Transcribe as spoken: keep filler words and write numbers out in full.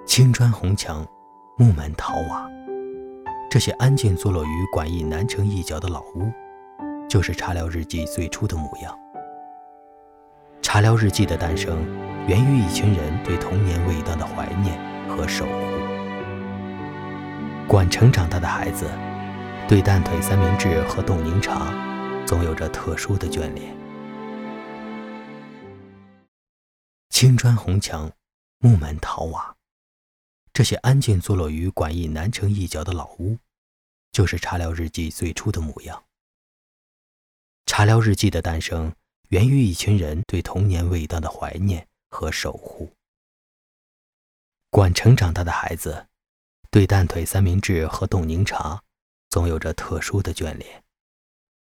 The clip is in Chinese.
青砖红墙，木门桃瓦，这些安静坐落于馆驿南城一角的老屋，就是茶寮日记最初的模样。茶寮日记的诞生，源于一群人对童年味道的怀念和守护。馆城长大的孩子，对蛋腿三明治和冻柠茶，总有着特殊的眷恋。青砖红墙，木门桃瓦，这些安静坐落于馆驿南城一角的老屋，就是茶寮日记最初的模样。茶寮日记的诞生，源于一群人对童年味道的怀念和守护。馆城长大的孩子，对蛋腿三明治和冻柠茶，总有着特殊的眷恋。